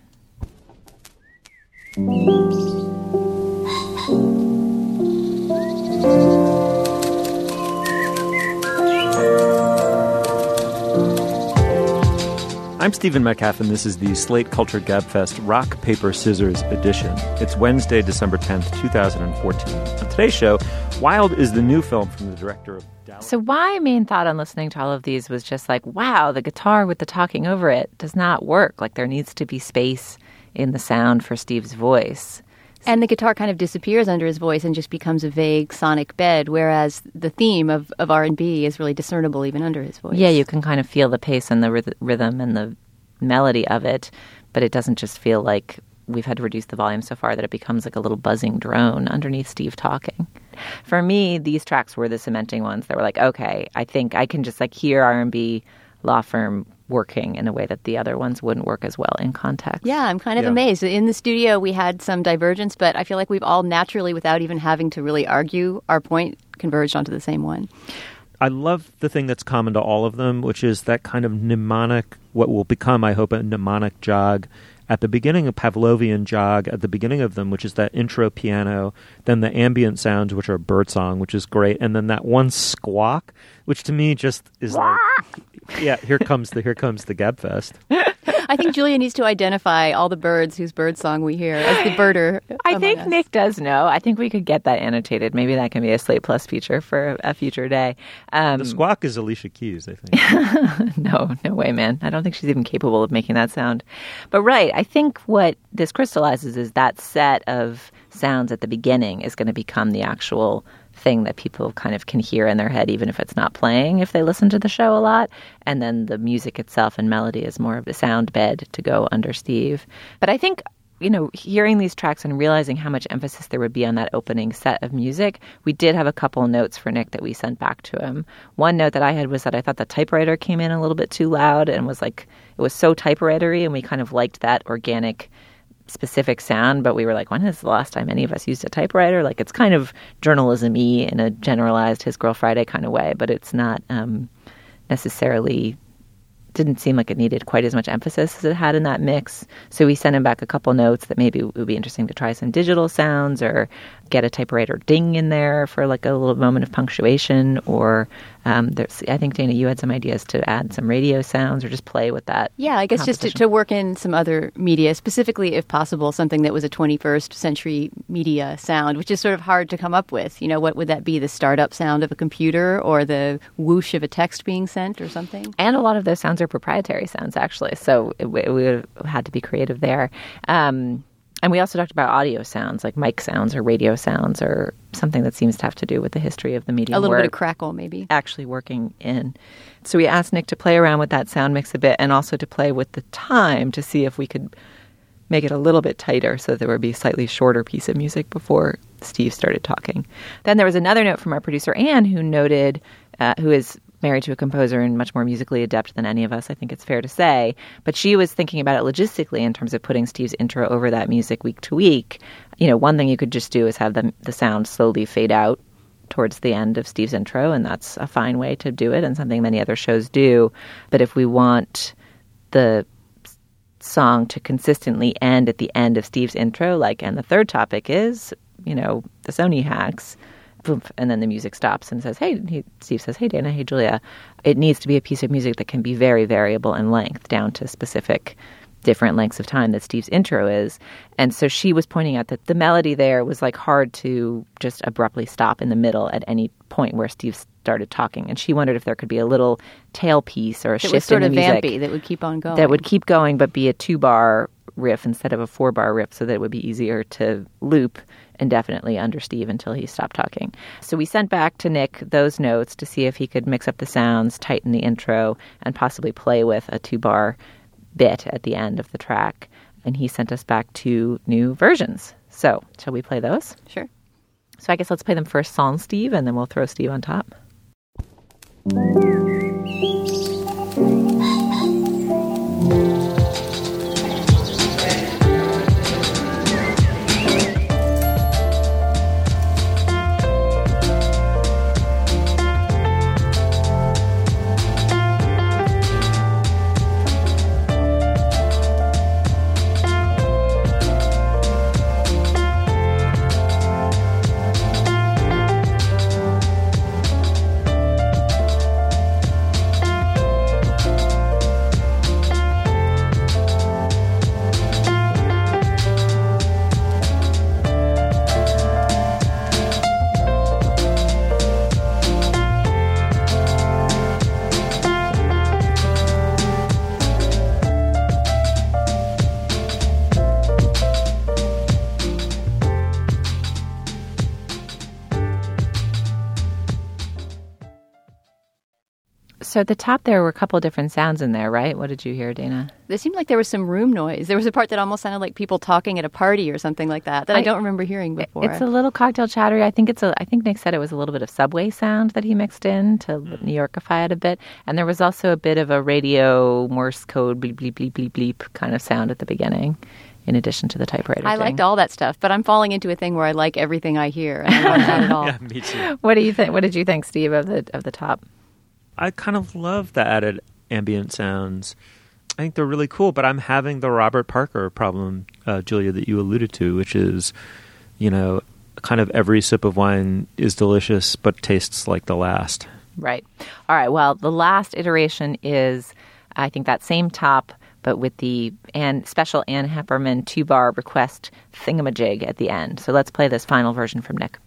I'm Stephen Metcalf, and this is the Slate Culture Gabfest Rock, Paper, Scissors edition. It's Wednesday, December 10th, 2014. On today's show, Wild is the new film from the director of Dallas. So my main thought on listening to all of these was just like, wow, the guitar with the talking over it does not work. Like there needs to be space in the sound for Steve's voice. And the guitar kind of disappears under his voice and just becomes a vague sonic bed, whereas the theme of R&B is really discernible even under his voice. Yeah, you can kind of feel the pace and the rhythm and the melody of it, but it doesn't just feel like we've had to reduce the volume so far that it becomes like a little buzzing drone underneath Steve talking. For me, these tracks were the cementing ones that were like, okay, I think I can just like hear R&B Law Firm working in a way that the other ones wouldn't work as well in context. Yeah, I'm kind of amazed. In the studio, we had some divergence, but I feel like we've all naturally, without even having to really argue our point, converged onto the same one. I love the thing that's common to all of them, which is that kind of mnemonic, what will become, I hope, a mnemonic jog at the beginning, a Pavlovian jog at the beginning of them, which is that intro piano, then the ambient sounds, which are birdsong, which is great, and then that one squawk, which to me just is like, yeah, here comes the Gabfest. I think Julia needs to identify all the birds whose birdsong we hear as the birder. I think Nick does know. I think we could get that annotated. Maybe that can be a Slate Plus feature for a future day. The squawk is Alicia Keys, I think. No way, man. I don't think she's even capable of making that sound. But right, I think what this crystallizes is that set of sounds at the beginning is going to become the actual thing that people kind of can hear in their head, even if it's not playing, if they listen to the show a lot. And then the music itself and melody is more of a sound bed to go under Steve. But I think hearing these tracks and realizing how much emphasis there would be on that opening set of music, we did have a couple notes for Nick that we sent back to him. One note that I had was that I thought the typewriter came in a little bit too loud and was like, it was so typewritery, and we kind of liked that organic, specific sound, but we were like, when is the last time any of us used a typewriter? Like, it's kind of journalism-y in a generalized His Girl Friday kind of way, but it's not necessarily... didn't seem like it needed quite as much emphasis as it had in that mix. So we sent him back a couple notes that maybe it would be interesting to try some digital sounds or get a typewriter ding in there for like a little moment of punctuation. Or I think, Dana, you had some ideas to add some radio sounds or just play with that. Yeah, I guess just to work in some other media, specifically, if possible, something that was a 21st century media sound, which is sort of hard to come up with. What would that be? The startup sound of a computer or the whoosh of a text being sent or something? And a lot of those sounds are proprietary sounds, actually. So we would have had to be creative there. And we also talked about audio sounds, like mic sounds or radio sounds or something that seems to have to do with the history of the medium. A little bit of crackle, maybe. Actually working in. So we asked Nick to play around with that sound mix a bit and also to play with the time to see if we could make it a little bit tighter so that there would be a slightly shorter piece of music before Steve started talking. Then there was another note from our producer, Anne, who noted, who is married to a composer and much more musically adept than any of us, I think it's fair to say. But she was thinking about it logistically in terms of putting Steve's intro over that music week to week. One thing you could just do is have the sound slowly fade out towards the end of Steve's intro, and that's a fine way to do it and something many other shows do. But if we want the song to consistently end at the end of Steve's intro, and the third topic is, the Sony hacks, boom, and then the music stops and says, Steve says, hey, Dana, hey, Julia. It needs to be a piece of music that can be very variable in length down to specific different lengths of time that Steve's intro is. And so she was pointing out that the melody there was hard to just abruptly stop in the middle at any point where Steve started talking. And she wondered if there could be a little tail piece or a shift in the music. It was sort of vampy that would keep on going. That would keep going but be a 2-bar riff instead of a 4-bar riff so that it would be easier to loop indefinitely under Steve until he stopped talking. So we sent back to Nick those notes to see if he could mix up the sounds, tighten the intro, and possibly play with a 2-bar bit at the end of the track. And he sent us back 2 new versions. So, shall we play those? Sure. So I guess let's play them first, sans Steve, and then we'll throw Steve on top. So at the top there were a couple of different sounds in there, right? What did you hear, Dana? It seemed like there was some room noise. There was a part that almost sounded like people talking at a party or something like that I don't remember hearing before. It's a little cocktail chattery. I think Nick said it was a little bit of subway sound that he mixed in to New Yorkify it a bit. And there was also a bit of a radio Morse code bleep, bleep, bleep, bleep, bleep kind of sound at the beginning, in addition to the typewriter I thing. liked all that stuff, but I'm falling into a thing where I like everything I hear. And I don't want that at all. Yeah, me too. What do you think? What did you think, Steve, of the top? I kind of love the added ambient sounds. I think they're really cool, but I'm having the Robert Parker problem, Julia, that you alluded to, which is, kind of every sip of wine is delicious, but tastes like the last. Right. All right. Well, the last iteration is, I think, that same top, but with the special Ann Hepperman 2-bar request thingamajig at the end. So let's play this final version from Nick.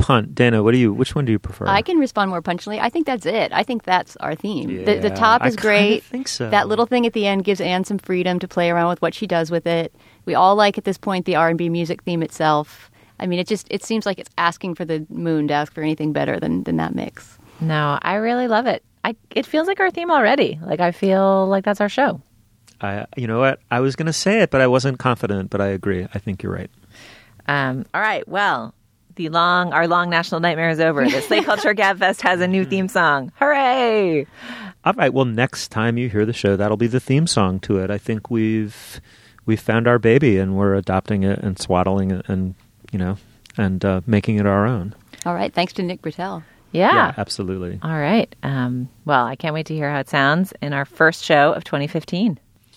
punt. Dana, which one do you prefer? I can respond more punchily. I think that's it. I think that's our theme. Yeah, the top is great. I think so. That little thing at the end gives Anne some freedom to play around with what she does with it. We all like at this point the R&B music theme itself. I mean, it seems like it's asking for the moon to ask for anything better than that mix. No, I really love it. It feels like our theme already. Like, I feel like that's our show. You know what? I was going to say it, but I wasn't confident, but I agree. I think you're right. All right. Well, our long national nightmare is over. The Slate Culture Gabfest has a new theme song. Hooray! All right. Well, next time you hear the show, that'll be the theme song to it. I think we've found our baby, and we're adopting it and swaddling it and making it our own. All right. Thanks to Nick Britell. Yeah, absolutely. All right. Well, I can't wait to hear how it sounds in our first show of 2015.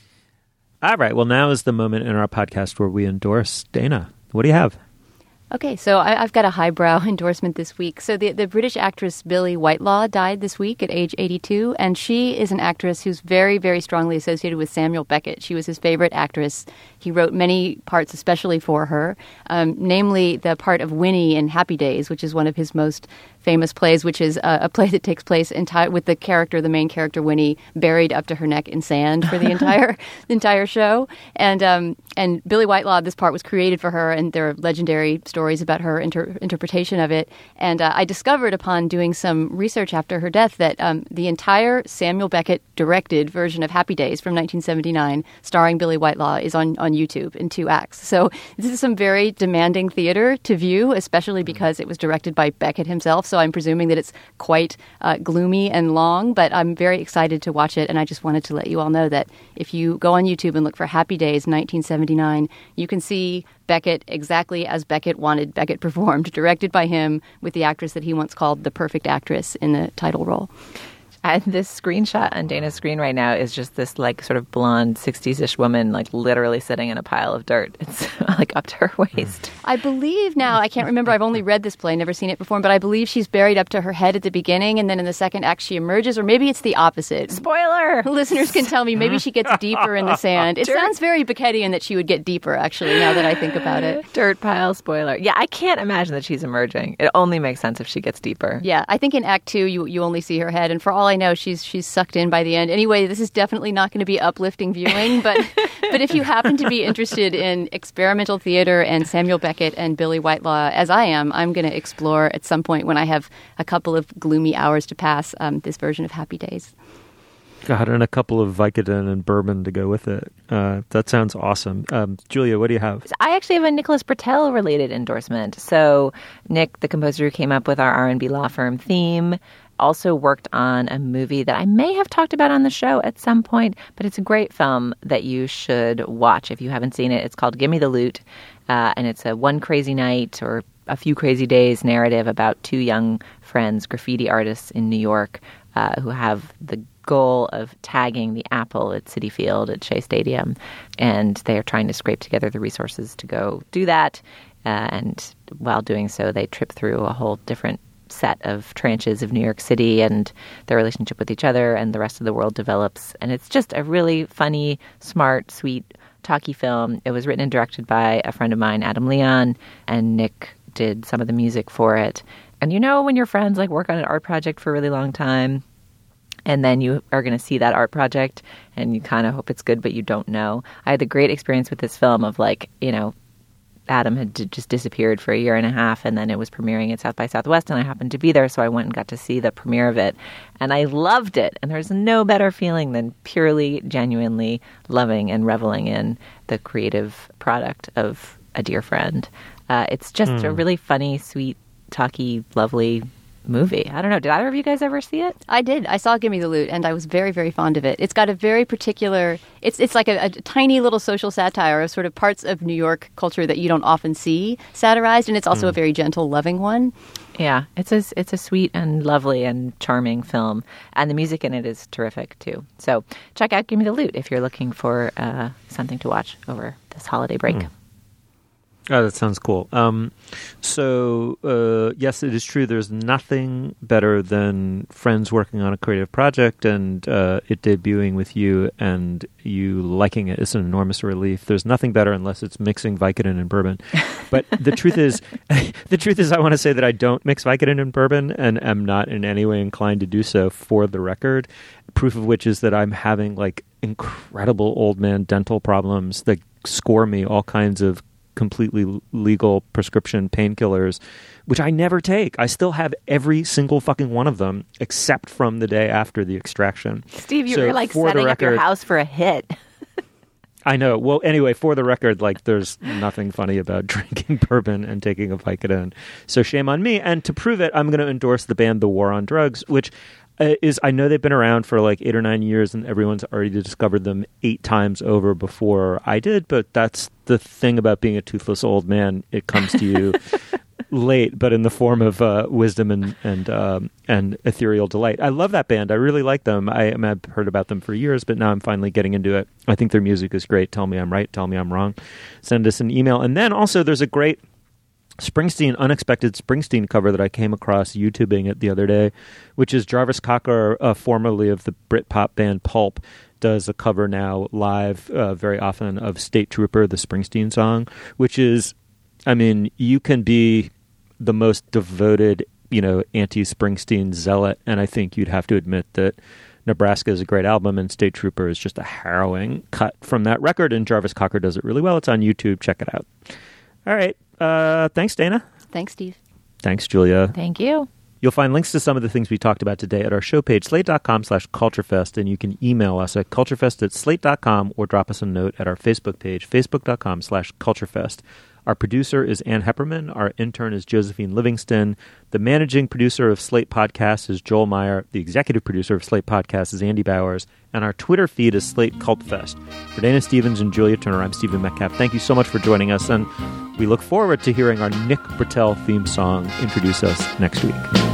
All right. Well, now is the moment in our podcast where we endorse Dana. What do you have? Okay, so I've got a highbrow endorsement this week. So the British actress Billie Whitelaw died this week at age 82, and she is an actress who's very, very strongly associated with Samuel Beckett. She was his favorite actress. He wrote many parts especially for her, namely the part of Winnie in Happy Days, which is one of his most famous plays, which is a play that takes place with the main character Winnie buried up to her neck in sand for the entire show. And Billie Whitelaw, this part was created for her, and there are legendary stories about her interpretation of it. And I discovered upon doing some research after her death that the entire Samuel Beckett directed version of Happy Days from 1979, starring Billie Whitelaw, is on YouTube in 2 acts. So this is some very demanding theater to view, especially because it was directed by Beckett himself. So I'm presuming that it's quite gloomy and long, but I'm very excited to watch it. And I just wanted to let you all know that if you go on YouTube and look for Happy Days 1979, you can see Beckett exactly as Beckett wanted Beckett performed, directed by him with the actress that he once called the perfect actress in the title role. And this screenshot on Dana's screen right now is just this like sort of blonde 60s-ish woman like literally sitting in a pile of dirt. It's like up to her waist. I believe now, I can't remember, I've only read this play, never seen it before, but I believe she's buried up to her head at the beginning, and then in the second act she emerges, or maybe it's the opposite. Spoiler! Listeners can tell me, maybe she gets deeper in the sand. It sounds very Beckettian that she would get deeper, actually, now that I think about it. Dirt pile spoiler. Yeah, I can't imagine that she's emerging. It only makes sense if she gets deeper. Yeah, I think in Act 2 you only see her head, and for all I know, she's sucked in by the end. Anyway, this is definitely not going to be uplifting viewing, but if you happen to be interested in experimental theater and Samuel Beckett and Billie Whitelaw, as I am, I'm going to explore at some point when I have a couple of gloomy hours to pass this version of Happy Days. God, and a couple of Vicodin and bourbon to go with it. That sounds awesome. Julia, what do you have? I actually have a Nicholas Britell-related endorsement. So Nick, the composer who came up with our R&B law firm theme, also worked on a movie that I may have talked about on the show at some point, but it's a great film that you should watch if you haven't seen it. It's called Gimme the Loot, and it's a one crazy night or a few crazy days narrative about 2 young friends, graffiti artists in New York, who have the goal of tagging the apple at Citi Field at Shea Stadium, and they are trying to scrape together the resources to go do that. And while doing so, they trip through a whole different set of tranches of New York City, and their relationship with each other and the rest of the world develops. And it's just a really funny, smart, sweet, talky film. It was written and directed by a friend of mine, Adam Leon, and Nick did some of the music for it. And you know when your friends like work on an art project for a really long time, and then you are going to see that art project and you kind of hope it's good, but you don't know. I had the great experience with this film of like, you know, Adam had just disappeared for a year and a half, and then it was premiering at South by Southwest, and I happened to be there, so I went and got to see the premiere of it, and I loved it. And there's no better feeling than purely, genuinely loving and reveling in the creative product of a dear friend. It's just a really funny, sweet, talky, lovely movie. I don't know. Did either of you guys ever see it? I did. I saw Gimme the Loot, and I was very, very fond of it. It's got a very particular... It's like a tiny little social satire of sort of parts of New York culture that you don't often see satirized, and it's also a very gentle, loving one. Yeah, it's a sweet and lovely and charming film, and the music in it is terrific, too. So check out Gimme the Loot if you're looking for something to watch over this holiday break. Oh, that sounds cool. Yes, it is true. There's nothing better than friends working on a creative project and it debuting with you and you liking it. It's an enormous relief. There's nothing better unless it's mixing Vicodin and bourbon. But the truth is, I want to say that I don't mix Vicodin and bourbon and am not in any way inclined to do so, for the record. Proof of which is that I'm having like incredible old man dental problems that score me all kinds of completely legal prescription painkillers, which I never take. I still have every single fucking one of them, except from the day after the extraction. Steve, you were like setting up your house for a hit. I know. Well, anyway, for the record, like, there's nothing funny about drinking bourbon and taking a Vicodin. So shame on me. And to prove it, I'm going to endorse the band The War on Drugs, which is, I know they've been around for like 8 or 9 years and everyone's already discovered them 8 times over before I did. But that's the thing about being a toothless old man. It comes to you late, but in the form of wisdom and ethereal delight. I love that band. I really like them. I've heard about them for years, but now I'm finally getting into it. I think their music is great. Tell me I'm right. Tell me I'm wrong. Send us an email. And then also there's a great unexpected Springsteen cover that I came across YouTubing it the other day, which is Jarvis Cocker, formerly of the Britpop band Pulp, does a cover now live very often of State Trooper, the Springsteen song, which is, I mean, you can be the most devoted, anti-Springsteen zealot, and I think you'd have to admit that Nebraska is a great album and State Trooper is just a harrowing cut from that record, and Jarvis Cocker does it really well. It's on YouTube. Check it out. All right. Thanks, Dana. Thanks, Steve. Thanks, Julia. Thank you. You'll find links to some of the things we talked about today at our show page, slate.com/culturefest, and you can email us at culturefest@slate.com or drop us a note at our Facebook page, facebook.com/culturefest. Our producer is Ann Hepperman. Our intern is Josephine Livingston. The managing producer of Slate Podcasts is Joel Meyer. The executive producer of Slate Podcasts is Andy Bowers. And our Twitter feed is Slate Cult Fest. For Dana Stevens and Julia Turner, I'm Stephen Metcalf. Thank you so much for joining us, and we look forward to hearing our Nick Britell theme song introduce us next week.